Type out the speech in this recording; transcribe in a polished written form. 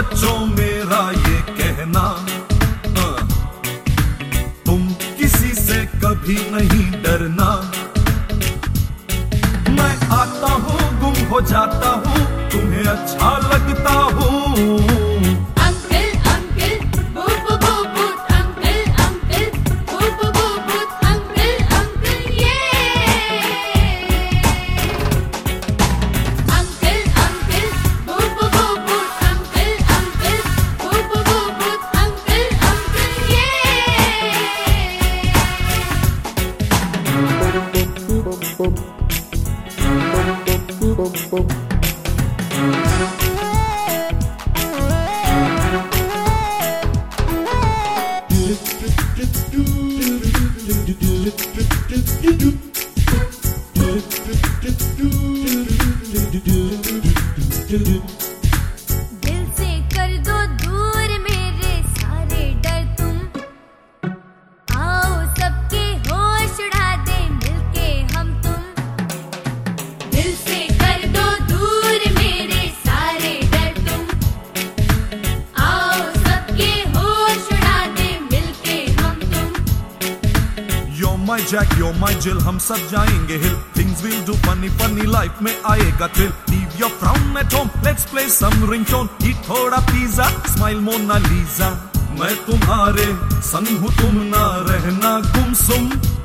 बच्चों मेरा ये कहना, तुम किसी से कभी नहीं डरना। मैं आता हूँ गुम हो जाता हूँ, तुम्हें अच्छा लगता हूँ। दिल से कर दो दूर मेरे सारे डर तुम, आओ सबके होश उड़ा दे मिलके हम तुम। दिल से कर दो दूर मेरे सारे डर तुम, आओ सबके होश उड़ा दे मिलके हम तुम। You're my Jack, you're my Jill, हम सब जाएंगे हिल। Things we'll do funny funny, life में आएगा thrill। Leave your frown at home, let's play some ringtone। Eat थोड़ा पिज़्ज़ा, smile मोना लीजा। मैं तुम्हारे संग हूँ, तुम ना रहना गुमसुम।